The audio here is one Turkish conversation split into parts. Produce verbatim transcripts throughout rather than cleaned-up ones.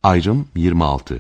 Ayrım yirmi altı.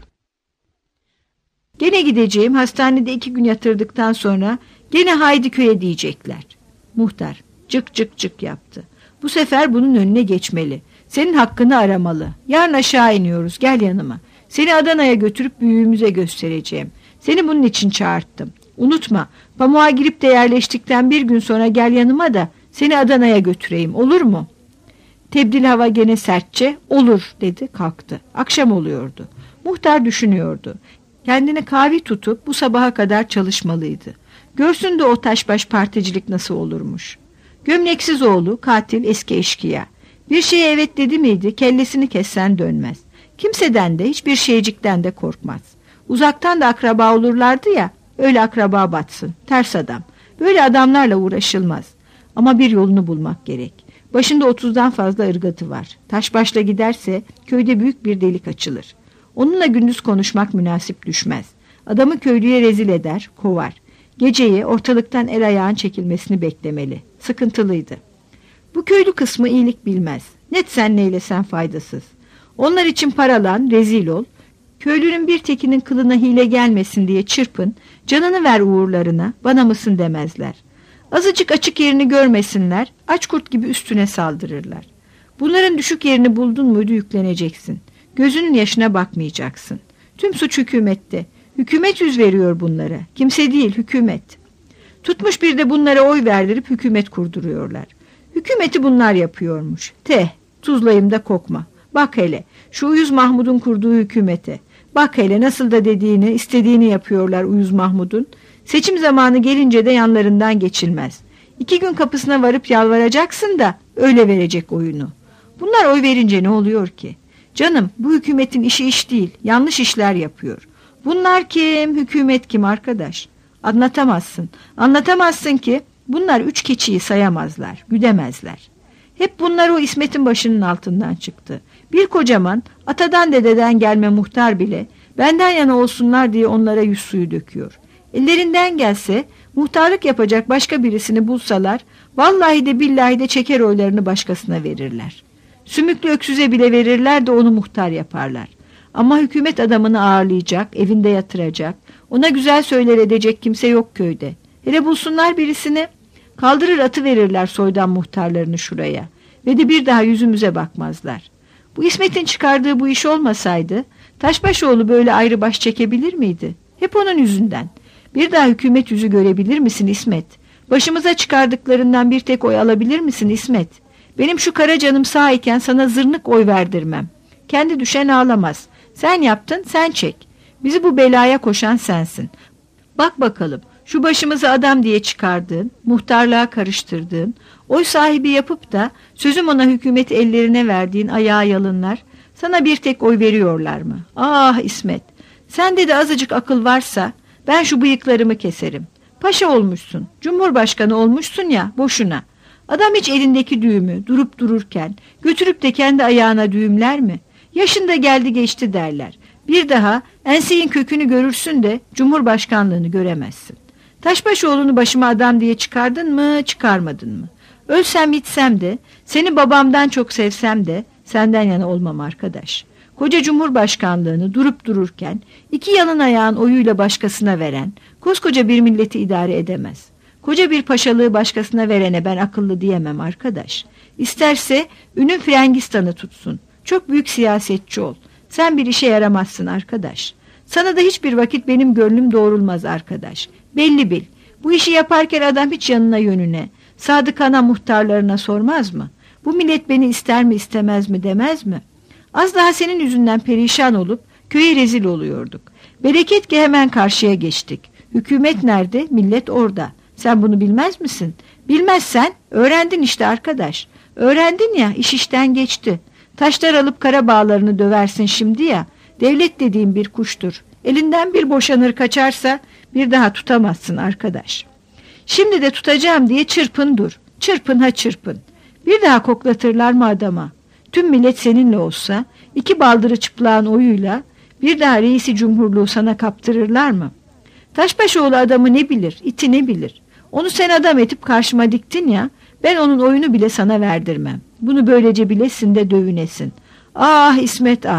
Gene gideceğim, hastanede iki gün yatırdıktan sonra gene haydi köye diyecekler. Muhtar cık cık cık yaptı. Bu sefer bunun önüne geçmeli. Senin hakkını aramalı. Yarın aşağı iniyoruz, gel yanıma. Seni Adana'ya götürüp büyüğümüze göstereceğim. Seni bunun için çağırttım. Unutma, pamuğa girip de yerleştikten bir gün sonra gel yanıma da seni Adana'ya götüreyim, olur mu? Tebdil hava gene sertçe olur dedi, kalktı. Akşam oluyordu. Muhtar düşünüyordu. Kendini kavi tutup bu sabaha kadar çalışmalıydı. Görsün de o taşbaş particilik nasıl olurmuş. Gömleksiz oğlu, katil, eski eşkıya. Bir şeye evet dedi miydi kellesini kessen dönmez. Kimseden de hiçbir şeycikten de korkmaz. Uzaktan da akraba olurlardı ya, öyle akraba batsın, ters adam. Böyle adamlarla uğraşılmaz. Ama bir yolunu bulmak gerek. Başında otuzdan fazla ırgatı var. Taşbaşla giderse köyde büyük bir delik açılır. Onunla gündüz konuşmak münasip düşmez. Adamı köylüye rezil eder, kovar. Geceyi ortalıktan el ayağın çekilmesini beklemeli. Sıkıntılıydı. Bu köylü kısmı iyilik bilmez. Net sen neylesen faydasız. Onlar için paralan, rezil ol. Köylünün bir tekinin kılına hile gelmesin diye çırpın, canını ver uğurlarına, bana mısın demezler. Azıcık açık yerini görmesinler, aç kurt gibi üstüne saldırırlar. Bunların düşük yerini buldun muydu yükleneceksin. Gözünün yaşına bakmayacaksın. Tüm suç hükümette. Hükümet yüz veriyor bunlara. Kimse değil, hükümet. Tutmuş bir de bunlara oy verdirip hükümet kurduruyorlar. Hükümeti bunlar yapıyormuş. Teh, tuzlayım da kokma. Bak hele, şu Uyuz Mahmud'un kurduğu hükümete. Bak hele nasıl da dediğini, istediğini yapıyorlar Uyuz Mahmud'un. Seçim zamanı gelince de yanlarından geçilmez. İki gün kapısına varıp yalvaracaksın da öyle verecek oyunu. Bunlar oy verince ne oluyor ki? Canım, bu hükümetin işi iş değil, yanlış işler yapıyor. Bunlar kim, hükümet kim arkadaş? Anlatamazsın, anlatamazsın ki bunlar üç keçiyi sayamazlar, güdemezler. Hep bunlar o İsmet'in başının altından çıktı. Bir kocaman, atadan dededen gelme muhtar bile benden yana olsunlar diye onlara yüz suyu döküyor. Ellerinden gelse muhtarlık yapacak başka birisini bulsalar vallahi de billahi de çeker oylarını başkasına verirler. Sümüklü öksüze bile verirler de onu muhtar yaparlar. Ama hükümet adamını ağırlayacak, evinde yatıracak, ona güzel söyler edecek kimse yok köyde. Hele bulsunlar birisini, kaldırır atı verirler soydan muhtarlarını şuraya ve de bir daha yüzümüze bakmazlar. Bu İsmet'in çıkardığı bu iş olmasaydı Taşbaşoğlu böyle ayrı baş çekebilir miydi? Hep onun yüzünden. Bir daha hükümet yüzü görebilir misin İsmet? Başımıza çıkardıklarından bir tek oy alabilir misin İsmet? Benim şu kara canım sağ iken sana zırnık oy verdirmem. Kendi düşen ağlamaz. Sen yaptın, sen çek. Bizi bu belaya koşan sensin. Bak bakalım, şu başımızı adam diye çıkardığın, muhtarlığa karıştırdığın, oy sahibi yapıp da sözüm ona hükümeti ellerine verdiğin ayağı yalınlar, sana bir tek oy veriyorlar mı? Ah İsmet, sende de azıcık akıl varsa ben şu bıyıklarımı keserim. Paşa olmuşsun, cumhurbaşkanı olmuşsun ya, boşuna. Adam hiç elindeki düğümü durup dururken götürüp de kendi ayağına düğümler mi? Yaşında geldi geçti derler. Bir daha enseyin kökünü görürsün de cumhurbaşkanlığını göremezsin. Taşbaşoğlu'nu başıma adam diye çıkardın mı, çıkarmadın mı? Ölsem gitsem de, seni babamdan çok sevsem de senden yana olmam arkadaş. Koca cumhurbaşkanlığını durup dururken iki yalın ayağın oyuyla başkasına veren koskoca bir milleti idare edemez. Koca bir paşalığı başkasına verene ben akıllı diyemem arkadaş. İsterse ünün Frangistan'ı tutsun. Çok büyük siyasetçi ol. Sen bir işe yaramazsın arkadaş. Sana da hiçbir vakit benim gönlüm doğrulmaz arkadaş. Belli bil. Bu işi yaparken adam hiç yanına yönüne, sadıkana muhtarlarına sormaz mı? Bu millet beni ister mi istemez mi demez mi? Az daha senin yüzünden perişan olup köye rezil oluyorduk. Bereket ki hemen karşıya geçtik. Hükümet nerede? Millet orada. Sen bunu bilmez misin? Bilmezsen öğrendin işte arkadaş. Öğrendin ya, iş işten geçti. Taşlar alıp kara bağlarını döversin şimdi ya. Devlet dediğin bir kuştur. Elinden bir boşanır kaçarsa bir daha tutamazsın arkadaş. Şimdi de tutacağım diye çırpın dur. Çırpın ha çırpın. Bir daha koklatırlar mı adama? Tüm millet seninle olsa, iki baldırı çıplağın oyuyla bir daha reisi cumhurluğu sana kaptırırlar mı? Taşbaşoğlu adamı ne bilir, iti ne bilir? Onu sen adam etip karşıma diktin ya, ben onun oyunu bile sana verdirmem. Bunu böylece bilesin de dövünesin. Ah İsmet ah,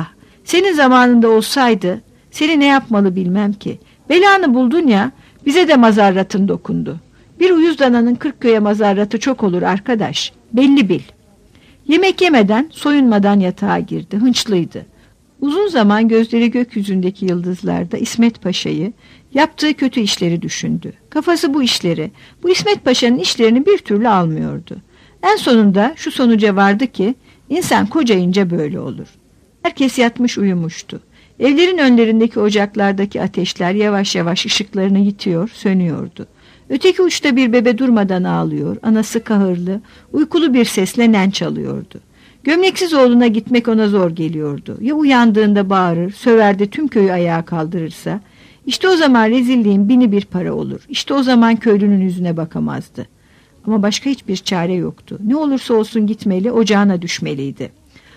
Senin zamanında olsaydı seni ne yapmalı bilmem ki. Belanı buldun ya, bize de mazarratın dokundu. Bir uyuz dananın kırk köye mazarratı çok olur arkadaş. Belli bil. Yemek yemeden, soyunmadan yatağa girdi. Hınçlıydı. Uzun zaman gözleri gökyüzündeki yıldızlarda İsmet Paşa'yı, yaptığı kötü işleri düşündü. Kafası bu işleri, bu İsmet Paşa'nın işlerini bir türlü almıyordu. En sonunda şu sonuca vardı ki, insan kocayınca böyle olur. Herkes yatmış uyumuştu. Evlerin önlerindeki ocaklardaki ateşler yavaş yavaş ışıklarını yitiyor, sönüyordu. Öteki uçta bir bebe durmadan ağlıyor, anası kahırlı, uykulu bir sesle nen çalıyordu. Gömleksiz oğluna gitmek ona zor geliyordu. Ya uyandığında bağırır, söver de tüm köyü ayağa kaldırırsa, işte o zaman rezilliğin bini bir para olur. İşte o zaman köylünün yüzüne bakamazdı. Ama başka hiçbir çare yoktu. Ne olursa olsun gitmeli, ocağına düşmeliydi.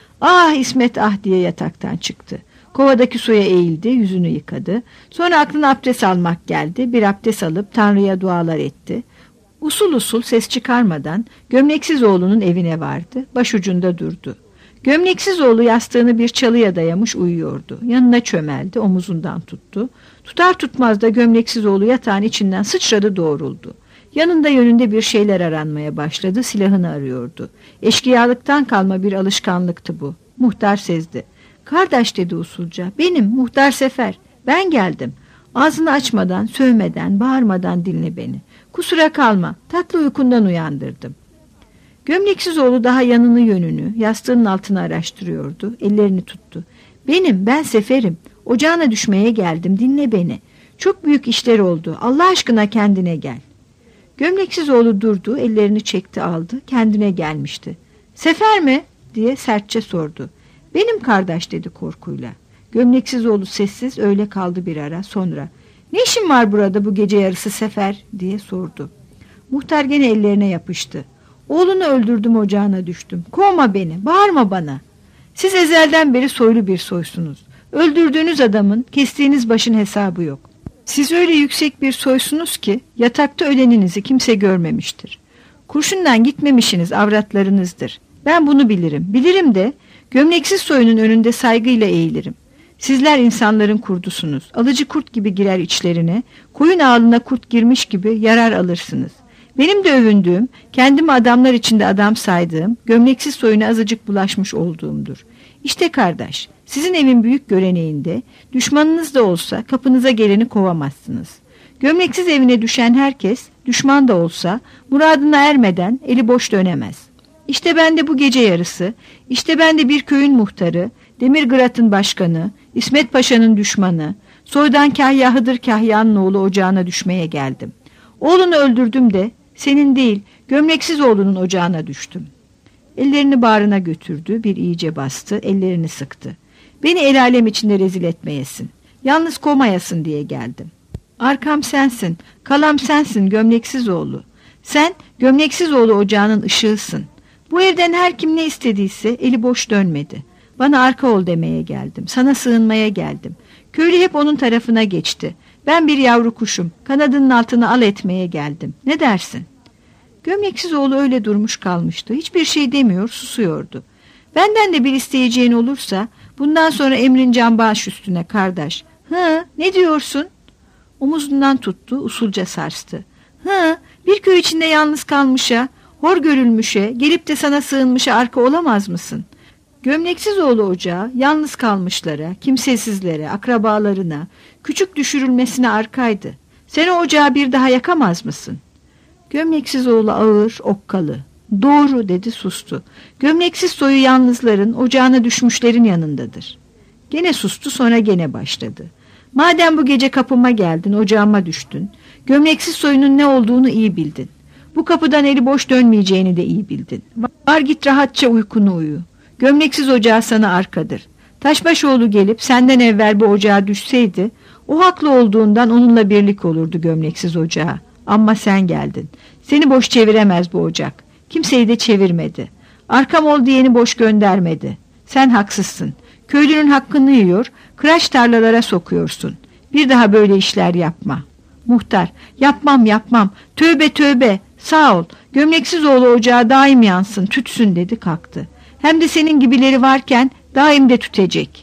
Ah İsmet ah diye yataktan çıktı. Kovadaki suya eğildi, yüzünü yıkadı. Sonra aklına abdest almak geldi. Bir abdest alıp Tanrı'ya dualar etti. Usul usul ses çıkarmadan gömleksiz oğlunun evine vardı. Başucunda durdu. Gömleksiz oğlu yastığını bir çalıya dayamış uyuyordu. Yanına çömeldi, omuzundan tuttu. Tutar tutmaz da gömleksiz oğlu yatağın içinden sıçradı doğruldu. Yanında yönünde bir şeyler aranmaya başladı, silahını arıyordu. Eşkıyalıktan kalma bir alışkanlıktı bu. Muhtar sezdi. Kardeş dedi usulca, benim Muhtar Sefer, ben geldim. Ağzını açmadan, sövmeden, bağırmadan dinle beni. Kusura kalma, tatlı uykundan uyandırdım. Gömleksiz oğlu daha yanını yönünü, yastığının altını araştırıyordu, ellerini tuttu. Benim, ben Sefer'im, ocağına düşmeye geldim, dinle beni. Çok büyük işler oldu, Allah aşkına kendine gel. Gömleksiz oğlu durdu, ellerini çekti aldı, kendine gelmişti. Sefer mi? Diye sertçe sordu. Benim kardeş dedi korkuyla. Gömleksiz oğlu sessiz öyle kaldı bir ara, sonra ne işin var burada bu gece yarısı Sefer diye sordu. Muhtar gene ellerine yapıştı. Oğlunu öldürdüm ocağına düştüm. Kovma beni, bağırma bana. Siz ezelden beri soylu bir soysunuz. Öldürdüğünüz adamın kestiğiniz başın hesabı yok. Siz öyle yüksek bir soysunuz ki yatakta öleninizi kimse görmemiştir. Kurşundan gitmemişiniz avratlarınızdır. Ben bunu bilirim. Bilirim de gömleksiz soyunun önünde saygıyla eğilirim. Sizler insanların kurdusunuz. Alıcı kurt gibi girer içlerine, koyun ağlına kurt girmiş gibi yarar alırsınız. Benim de övündüğüm, kendimi adamlar içinde adam saydığım, gömleksiz soyuna azıcık bulaşmış olduğumdur. İşte kardeş, sizin evin büyük göreneğinde, düşmanınız da olsa kapınıza geleni kovamazsınız. Gömleksiz evine düşen herkes, düşman da olsa, muradına ermeden eli boş dönemez. İşte ben de bu gece yarısı, işte ben de bir köyün muhtarı, Demirgırat'ın başkanı, İsmet Paşa'nın düşmanı, soydan Kahya Hıdır Kahya'nın oğlu ocağına düşmeye geldim. Oğlunu öldürdüm de, senin değil, gömleksiz oğlunun ocağına düştüm. Ellerini bağrına götürdü, bir iyice bastı, ellerini sıktı. Beni el alem içinde rezil etmeyesin, yalnız kovmayasın diye geldim. Arkam sensin, kalam sensin gömleksiz oğlu. Sen gömleksiz oğlu ocağının ışığısın. Bu evden her kim ne istediyse eli boş dönmedi. Bana arka ol demeye geldim, sana sığınmaya geldim. Köylü hep onun tarafına geçti. Ben bir yavru kuşum, kanadının altına al etmeye geldim. Ne dersin? Gömleksiz oğlu öyle durmuş kalmıştı. Hiçbir şey demiyor, susuyordu. Benden de bir isteyeceğin olursa, bundan sonra emrin can baş üstüne kardeş. Hı, ne diyorsun? Omuzundan tuttu, usulca sarstı. Hı, bir köy içinde yalnız kalmışa, hor görülmüşe, gelip de sana sığınmışa arka olamaz mısın? Gömleksiz oğlu ocağı, yalnız kalmışlara, kimsesizlere, akrabalarına, küçük düşürülmesine arkaydı. Sen o ocağı bir daha yakamaz mısın? Gömleksiz oğlu ağır, okkalı. Doğru dedi, sustu. Gömleksiz soyu yalnızların, ocağına düşmüşlerin yanındadır. Gene sustu, sonra gene başladı. Madem bu gece kapıma geldin, ocağıma düştün, gömleksiz soyunun ne olduğunu iyi bildin. Bu kapıdan eli boş dönmeyeceğini de iyi bildin. Var git rahatça uykunu uyu. Gömleksiz ocağı sana arkadır. Taşbaşoğlu gelip senden evvel bu ocağa düşseydi, o haklı olduğundan onunla birlik olurdu gömleksiz ocağı. Ama sen geldin. Seni boş çeviremez bu ocak. Kimseyi de çevirmedi. Arkam ol diyeni boş göndermedi. Sen haksızsın. Köylünün hakkını yiyor, kıraç tarlalara sokuyorsun. Bir daha böyle işler yapma. Muhtar, yapmam yapmam. Tövbe tövbe. Sağ ol. Gömleksiz oğlu ocağı daim yansın, tütsün dedi, kalktı. Hem de senin gibileri varken daim de tütecek.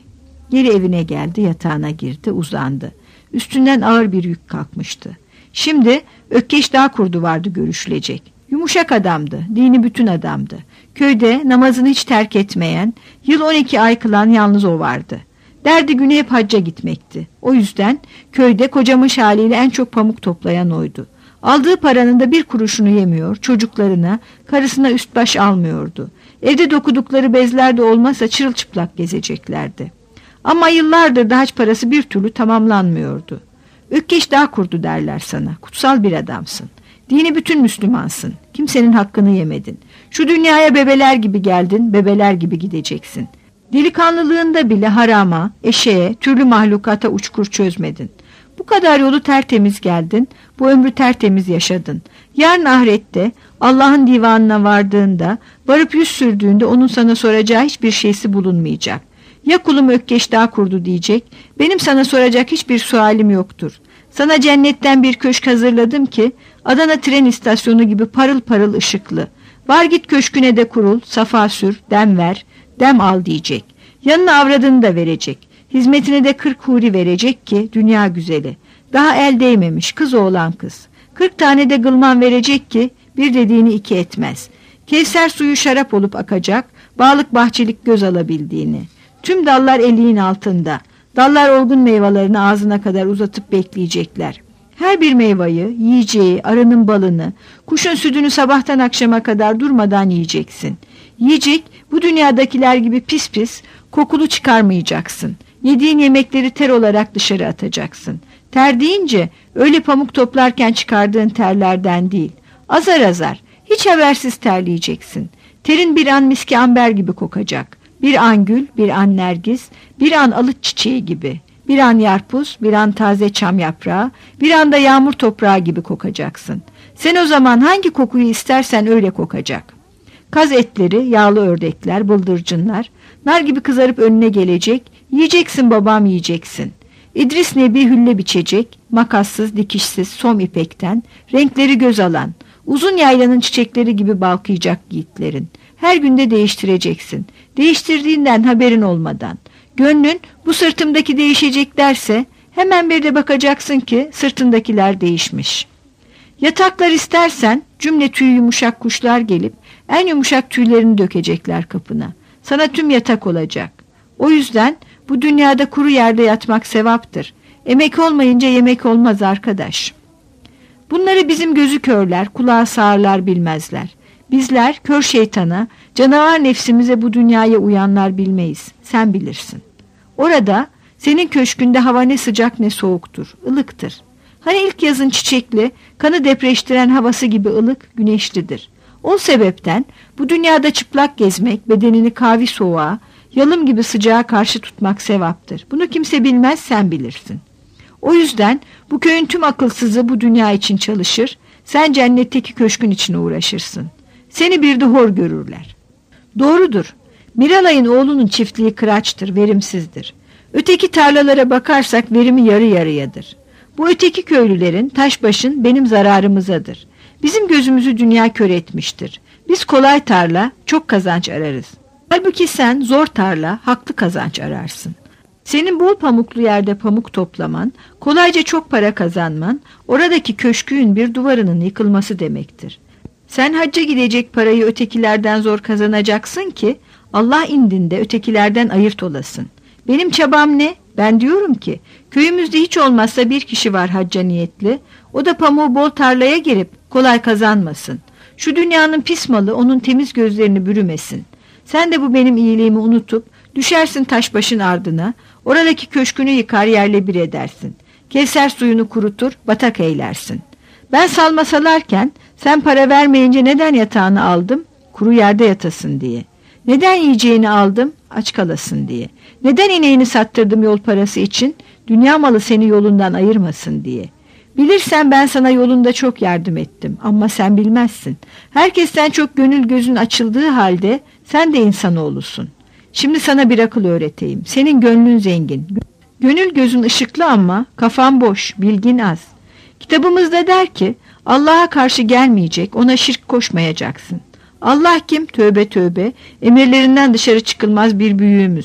Geri evine geldi, yatağına girdi, uzandı. Üstünden ağır bir yük kalkmıştı. Şimdi Ökkeş Dağkurdu vardı görüşülecek. Yumuşak adamdı, dini bütün adamdı. Köyde namazını hiç terk etmeyen, yıl on iki ay kılan yalnız o vardı. Derdi günü hep hacca gitmekti. O yüzden köyde kocamış haliyle en çok pamuk toplayan oydu. Aldığı paranın da bir kuruşunu yemiyor, çocuklarına, karısına üst baş almıyordu. Evde dokudukları bezler de olmazsa çırılçıplak gezeceklerdi. Ama yıllardır da hac parası bir türlü tamamlanmıyordu. Ökkeş Dağkurdu derler sana, kutsal bir adamsın. Dini bütün Müslümansın, kimsenin hakkını yemedin. Şu dünyaya bebeler gibi geldin, bebeler gibi gideceksin. Delikanlılığında bile harama, eşeğe, türlü mahlukata uçkur çözmedin. Bu kadar yolu tertemiz geldin, bu ömrü tertemiz yaşadın. Yarın ahirette Allah'ın divanına vardığında, varıp yüz sürdüğünde onun sana soracağı hiçbir şeysi bulunmayacak. Ya kulum Ökkeş Dağkurdu diyecek, benim sana soracak hiçbir sualim yoktur. Sana cennetten bir köşk hazırladım ki, Adana tren istasyonu gibi parıl parıl ışıklı. Var git köşküne de kurul, safa sür, dem ver, dem al diyecek. Yanına avradını da verecek. Hizmetine de kırk huri verecek ki dünya güzeli. Daha el değmemiş kız oğlan kız. Kırk tane de gılman verecek ki bir dediğini iki etmez. Kevser suyu şarap olup akacak, bağlık bahçelik göz alabildiğini. Tüm dallar eliğin altında. Dallar olgun meyvelerini ağzına kadar uzatıp bekleyecekler. Her bir meyveyi, yiyeceği, arının balını, kuşun sütünü sabahtan akşama kadar durmadan yiyeceksin. Yiyecek, bu dünyadakiler gibi pis pis, kokulu çıkarmayacaksın. Yediğin yemekleri ter olarak dışarı atacaksın. Ter deyince öyle pamuk toplarken çıkardığın terlerden değil. Azar azar, hiç habersiz terleyeceksin. Terin bir an miski amber gibi kokacak. Bir an gül, bir an nergis, bir an alıç çiçeği gibi. Bir an yarpuz, bir an taze çam yaprağı, bir anda yağmur toprağı gibi kokacaksın. Sen o zaman hangi kokuyu istersen öyle kokacak. Kaz etleri, yağlı ördekler, bıldırcınlar, nar gibi kızarıp önüne gelecek, yiyeceksin babam yiyeceksin. İdris Nebi hülle biçecek, makassız, dikişsiz, som ipekten, renkleri göz alan, uzun yaylanın çiçekleri gibi balkıyacak yiğitlerin. Her günde değiştireceksin, değiştirdiğinden haberin olmadan. Gönlün bu sırtımdaki değişecek derse hemen bir de bakacaksın ki sırtındakiler değişmiş. Yataklar istersen cümle tüy yumuşak kuşlar gelip en yumuşak tüylerini dökecekler kapına. Sana tüm yatak olacak. O yüzden bu dünyada kuru yerde yatmak sevaptır. Emek olmayınca yemek olmaz arkadaş. Bunları bizim gözü körler, kulağı sağırlar bilmezler. Bizler kör şeytana, canavar nefsimize bu dünyaya uyanlar bilmeyiz. Sen bilirsin. Orada senin köşkünde hava ne sıcak ne soğuktur, ılıktır. Hani ilk yazın çiçekli, kanı depreştiren havası gibi ılık, güneşlidir. O sebepten bu dünyada çıplak gezmek, bedenini kavi soğuğa, yalım gibi sıcağa karşı tutmak sevaptır. Bunu kimse bilmez, sen bilirsin. O yüzden bu köyün tüm akılsızı bu dünya için çalışır, sen cennetteki köşkün için uğraşırsın. Seni bir de hor görürler. Doğrudur. Miralay'ın oğlunun çiftliği kıraçtır, verimsizdir. Öteki tarlalara bakarsak verimi yarı yarıyadır. Bu öteki köylülerin, taşbaşın benim zararımızadır. Bizim gözümüzü dünya kör etmiştir. Biz kolay tarla, çok kazanç ararız. Halbuki sen zor tarla, haklı kazanç ararsın. Senin bol pamuklu yerde pamuk toplaman, kolayca çok para kazanman, oradaki köşkün bir duvarının yıkılması demektir. Sen hacca gidecek parayı ötekilerden zor kazanacaksın ki, Allah indinde ötekilerden ayırt olasın. Benim çabam ne? Ben diyorum ki, köyümüzde hiç olmazsa bir kişi var hacca niyetli, o da pamuğu bol tarlaya girip kolay kazanmasın. Şu dünyanın pis malı onun temiz gözlerini bürümesin. Sen de bu benim iyiliğimi unutup, düşersin taşbaşın ardına, oradaki köşkünü yıkar yerle bir edersin. Kevser suyunu kurutur, batak eylersin. Ben salma salarken, sen para vermeyince neden yatağını aldım? Kuru yerde yatasın diye. Neden yiyeceğini aldım? Aç kalasın diye. Neden ineğini sattırdım yol parası için? Dünya malı seni yolundan ayırmasın diye. Bilirsen ben sana yolunda çok yardım ettim ama sen bilmezsin. Herkesten çok gönül gözün açıldığı halde sen de insanoğlusun. Şimdi sana bir akıl öğreteyim. Senin gönlün zengin. Gönül gözün ışıklı ama kafan boş, bilgin az. Kitabımızda der ki Allah'a karşı gelmeyecek, ona şirk koşmayacaksın. Allah kim? Tövbe tövbe, emirlerinden dışarı çıkılmaz bir büyüğümüz.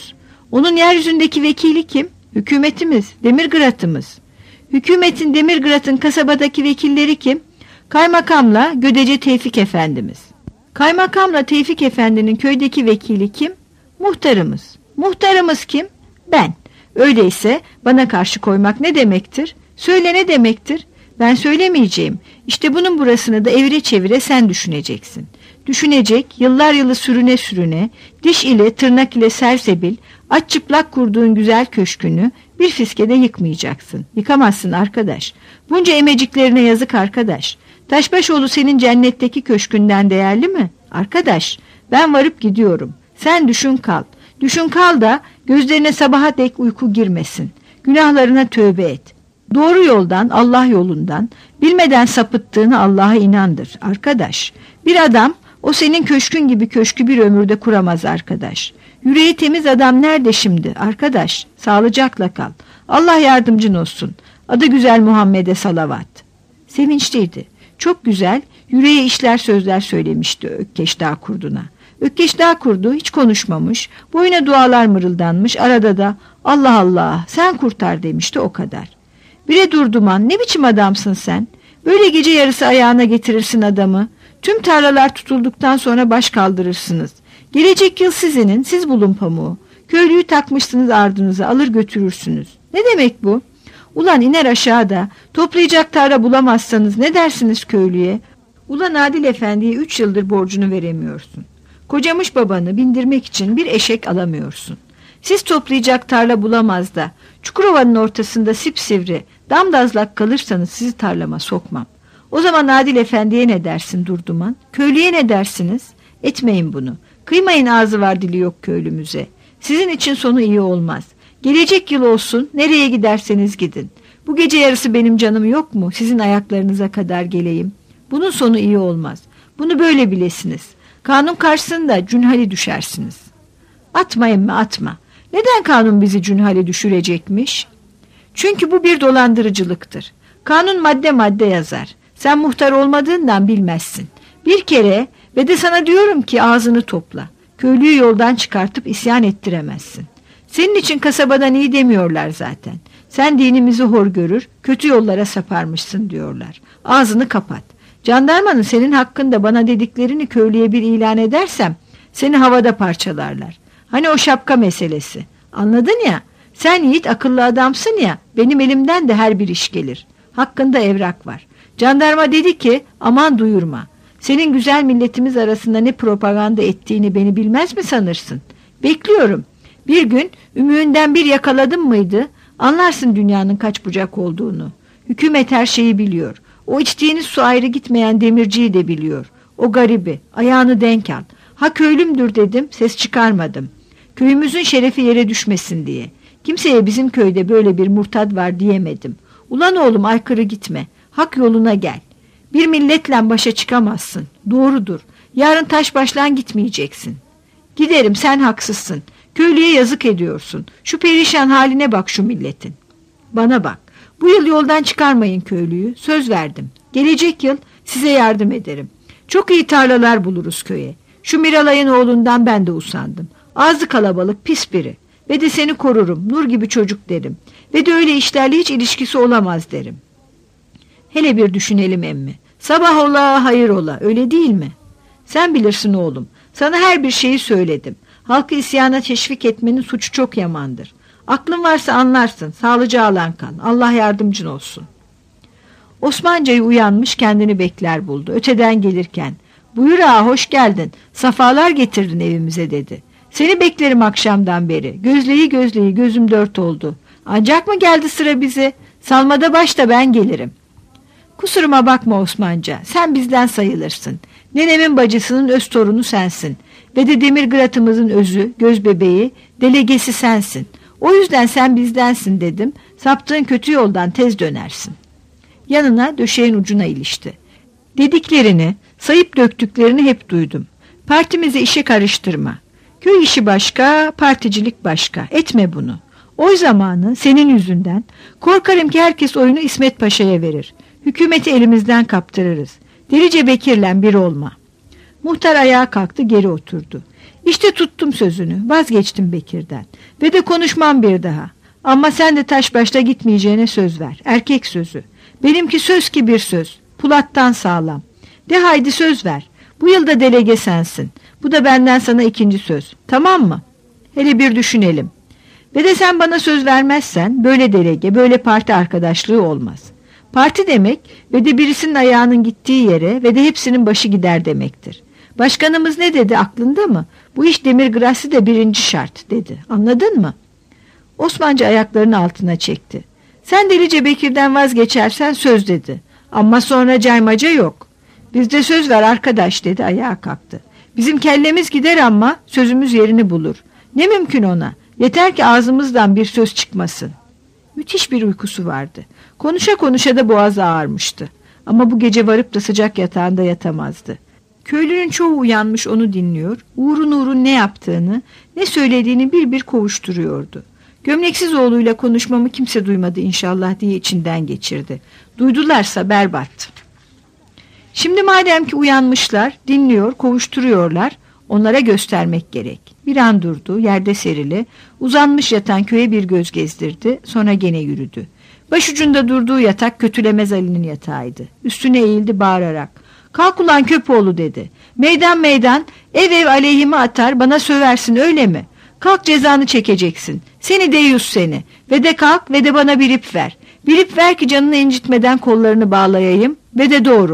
Onun yeryüzündeki vekili kim? Hükümetimiz, Demirgırat'ımız. Hükümetin, Demirgırat'ın kasabadaki vekilleri kim? Kaymakamla Gödece Tevfik Efendimiz. Kaymakamla Tevfik Efendi'nin köydeki vekili kim? Muhtarımız. Muhtarımız kim? Ben. Öyleyse bana karşı koymak ne demektir? Söyle ne demektir? Ben söylemeyeceğim. İşte bunun burasını da evire çevire sen düşüneceksin. Düşünecek, yıllar yılı sürüne sürüne, diş ile tırnak ile sersebil, aç çıplak kurduğun güzel köşkünü bir fiskede yıkmayacaksın. Yıkamazsın arkadaş. Bunca emeciklerine yazık arkadaş. Taşbaşoğlu senin cennetteki köşkünden değerli mi? Arkadaş, ben varıp gidiyorum. Sen düşün kal. Düşün kal da gözlerine sabaha dek uyku girmesin. Günahlarına tövbe et. Doğru yoldan, Allah yolundan, bilmeden sapıttığını Allah'a inandır. Arkadaş, bir adam o senin köşkün gibi köşkü bir ömürde kuramaz arkadaş. Yüreği temiz adam nerede şimdi? Arkadaş, sağlıcakla kal. Allah yardımcın olsun. Adı güzel Muhammed'e salavat. Sevinçliydi. Çok güzel, yüreğe işler sözler söylemişti Ökkeş Dağ Kurdu'na. Ökkeş Dağ Kurdu hiç konuşmamış, boyuna dualar mırıldanmış, arada da Allah Allah sen kurtar demişti, o kadar. Bire Durduman, ne biçim adamsın sen? Böyle gece yarısı ayağına getirirsin adamı. Tüm tarlalar tutulduktan sonra baş kaldırırsınız. Gelecek yıl sizinin, siz bulun pamuğu. Köylüyü takmışsınız ardınıza, alır götürürsünüz. Ne demek bu? Ulan iner aşağıda, toplayacak tarla bulamazsanız ne dersiniz köylüye? Ulan Adil Efendi'ye üç yıldır borcunu veremiyorsun. Kocamış babanı bindirmek için bir eşek alamıyorsun. Siz toplayacak tarla bulamaz da Çukurova'nın ortasında sipsivri, damdazlak kalırsanız sizi tarlama sokmam. O zaman Adil Efendi'ye ne dersin Durduman? Köylüye ne dersiniz? Etmeyin bunu. Kıymayın, ağzı var dili yok köylümüze. Sizin için sonu iyi olmaz. Gelecek yıl olsun, nereye giderseniz gidin. Bu gece yarısı benim canım yok mu? Sizin ayaklarınıza kadar geleyim. Bunun sonu iyi olmaz. Bunu böyle bilesiniz. Kanun karşısında cünhali düşersiniz. Atmayın mı atma. Neden kanun bizi cünhale düşürecekmiş? Çünkü bu bir dolandırıcılıktır. Kanun madde madde yazar. Sen muhtar olmadığından bilmezsin. Bir kere ve de sana diyorum ki ağzını topla. Köylüyü yoldan çıkartıp isyan ettiremezsin. Senin için kasabadan iyi demiyorlar zaten. Sen dinimizi hor görür, kötü yollara saparmışsın diyorlar. Ağzını kapat. Jandarmanın senin hakkında bana dediklerini köylüye bir ilan edersem seni havada parçalarlar. Hani o şapka meselesi. Anladın ya? Sen yiğit akıllı adamsın ya, benim elimden de her bir iş gelir. Hakkında evrak var. Jandarma dedi ki aman duyurma. Senin güzel milletimiz arasında ne propaganda ettiğini beni bilmez mi sanırsın? Bekliyorum. Bir gün ümüğünden bir yakaladın mıydı? Anlarsın dünyanın kaç bucak olduğunu. Hükümet her şeyi biliyor. O içtiğiniz su ayrı gitmeyen demirciyi de biliyor. O garibi, ayağını denk al. Ha köylümdür dedim, ses çıkarmadım. Köyümüzün şerefi yere düşmesin diye. Kimseye bizim köyde böyle bir murtad var diyemedim. Ulan oğlum aykırı gitme. Hak yoluna gel. Bir milletle başa çıkamazsın. Doğrudur. Yarın taş başlan gitmeyeceksin. Giderim, sen haksızsın. Köylüye yazık ediyorsun. Şu perişan haline bak şu milletin. Bana bak. Bu yıl yoldan çıkarmayın köylüyü. Söz verdim. Gelecek yıl size yardım ederim. Çok iyi tarlalar buluruz köye. Şu Miralay'ın oğlundan ben de usandım. Ağzı kalabalık, pis biri. Ve de seni korurum. Nur gibi çocuk derim. Ve de öyle işlerle hiç ilişkisi olamaz derim. Hele bir düşünelim emmi. Sabah ola, hayır ola. Öyle değil mi? Sen bilirsin oğlum. Sana her bir şeyi söyledim. Halkı isyana teşvik etmenin suçu çok yamandır. Aklın varsa anlarsın. Sağlıcağla kal. Allah yardımcın olsun. Osmancayı uyanmış kendini bekler buldu. Öteden gelirken. Buyur ağa, hoş geldin. Safalar getirdin evimize dedi. Seni beklerim akşamdan beri. Gözleyi gözleyi gözüm dört oldu. Ancak mı geldi sıra bize? Salmada başta ben gelirim. Kusuruma bakma Osmanca. Sen bizden sayılırsın. Nenemin bacısının öz torunu sensin. Ve de Demirgırat'ımızın özü, göz bebeği, delegesi sensin. O yüzden sen bizdensin dedim. Saptığın kötü yoldan tez dönersin. Yanına döşeğin ucuna ilişti. Dediklerini, sayıp döktüklerini hep duydum. Partimize işe karıştırma. Köy işi başka, particilik başka. Etme bunu. Oy zamanı senin yüzünden. Korkarım ki herkes oyunu İsmet Paşa'ya verir. Hükümeti elimizden kaptırırız. Delice Bekir'le bir olma. Muhtar ayağa kalktı, geri oturdu. İşte tuttum sözünü, vazgeçtim Bekir'den ve de konuşmam bir daha. Ama sen de taş başta gitmeyeceğine söz ver, erkek sözü. Benimki söz ki bir söz, Pulat'tan sağlam. De haydi söz ver, bu yılda delege sensin. Bu da benden sana ikinci söz, tamam mı? Hele bir düşünelim. Ve de sen bana söz vermezsen böyle delege, böyle parti arkadaşlığı olmaz. Parti demek ve de birisinin ayağının gittiği yere ve de hepsinin başı gider demektir. Başkanımız ne dedi, aklında mı? Bu iş demirgrasi de birinci şart dedi. Anladın mı? Osmanca ayaklarını altına çekti. Sen delice Bekir'den vazgeçersen söz dedi. Ama sonra caymaca yok. Bizde söz ver arkadaş dedi, ayağa kalktı. Bizim kellemiz gider ama sözümüz yerini bulur. Ne mümkün ona? Yeter ki ağzımızdan bir söz çıkmasın. Müthiş bir uykusu vardı. Konuşa konuşa da boğazı ağarmıştı. Ama bu gece varıp da sıcak yatağında yatamazdı. Köylünün çoğu uyanmış onu dinliyor, uğrun uğrun ne yaptığını, ne söylediğini bir bir kovuşturuyordu. Gömleksiz oğluyla konuşmamı kimse duymadı inşallah diye içinden geçirdi. Duydularsa berbat. Şimdi madem ki uyanmışlar, dinliyor, kovuşturuyorlar, onlara göstermek gerek. Bir an durdu, yerde serili, uzanmış yatan köye bir göz gezdirdi, sonra gene yürüdü. Başucunda durduğu yatak Kötülemez Ali'nin yatağıydı. Üstüne eğildi bağırarak. Kalk ulan köpoğlu dedi. Meydan meydan, ev ev aleyhime atar, bana söversin öyle mi? Kalk cezanı çekeceksin. Seni deyyus seni. Ve de kalk ve de bana bir ip ver. Bir ip ver ki canını incitmeden kollarını bağlayayım ve de doğrul.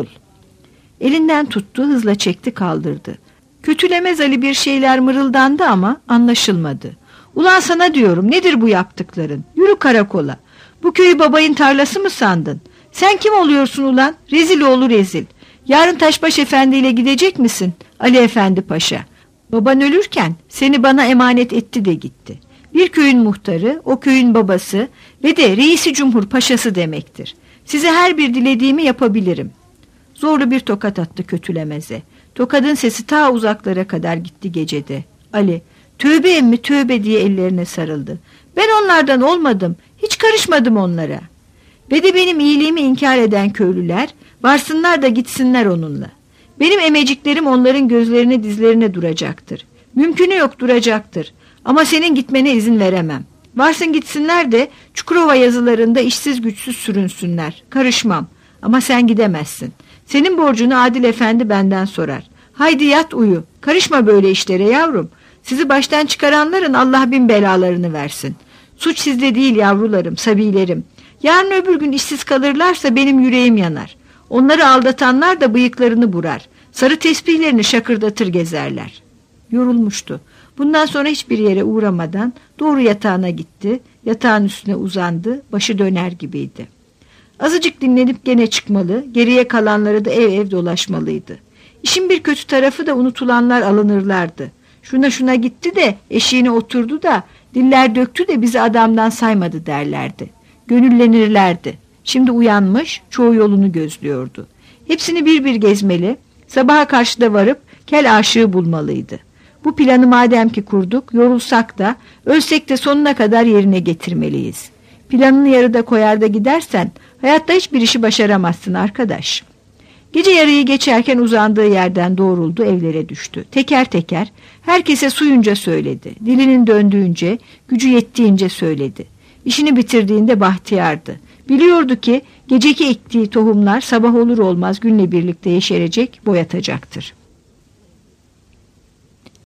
Elinden tuttu, hızla çekti, kaldırdı. Kötülemez Ali bir şeyler mırıldandı ama anlaşılmadı. Ulan sana diyorum, nedir bu yaptıkların? Yürü karakola. Bu köyü babayın tarlası mı sandın? Sen kim oluyorsun ulan? Rezil oğlu rezil. Yarın Taşbaş Efendi ile gidecek misin? Ali Efendi Paşa. Baban ölürken seni bana emanet etti de gitti. Bir köyün muhtarı, o köyün babası ve de reisi cumhur paşası demektir. Size her bir dilediğimi yapabilirim. Zorlu bir tokat attı Kötülemez'e. Tokadın sesi ta uzaklara kadar gitti gecede. Ali, tövbe emmi tövbe diye ellerine sarıldı. Ben onlardan olmadım, hiç karışmadım onlara. Ve de benim iyiliğimi inkar eden köylüler, varsınlar da gitsinler onunla. Benim emeciklerim onların gözlerine dizlerine duracaktır. Mümkünü yok duracaktır. Ama senin gitmene izin veremem. Varsın gitsinler de Çukurova yazılarında işsiz güçsüz sürünsünler. Karışmam. Ama sen gidemezsin. Senin borcunu Adil Efendi benden sorar. Haydi yat uyu. Karışma böyle işlere yavrum. Sizi baştan çıkaranların Allah bin belalarını versin. Suç sizde değil yavrularım, sabilerim. Yarın öbür gün işsiz kalırlarsa benim yüreğim yanar. Onları aldatanlar da bıyıklarını burar. Sarı tesbihlerini şakırdatır gezerler. Yorulmuştu. Bundan sonra hiçbir yere uğramadan doğru yatağına gitti. Yatağın üstüne uzandı. Başı döner gibiydi. Azıcık dinlenip gene çıkmalı. Geriye kalanları da ev ev dolaşmalıydı. İşin bir kötü tarafı da unutulanlar alınırlardı. Şuna şuna gitti de eşiğine oturdu da diller döktü de bizi adamdan saymadı derlerdi. Gönüllenirlerdi. Şimdi uyanmış, çoğu yolunu gözlüyordu. Hepsini bir bir gezmeli, sabaha karşı da varıp kel aşığı bulmalıydı. Bu planı madem ki kurduk, yorulsak da, ölsek de sonuna kadar yerine getirmeliyiz. Planını yarıda koyar da gidersen, hayatta hiçbir işi başaramazsın arkadaş. Gece yarıyı geçerken uzandığı yerden doğruldu, evlere düştü. Teker teker, herkese suyunca söyledi. Dilinin döndüğünce, gücü yettiğince söyledi. İşini bitirdiğinde bahtiyardı. Biliyordu ki geceki ektiği tohumlar sabah olur olmaz günle birlikte yeşerecek, boyatacaktır.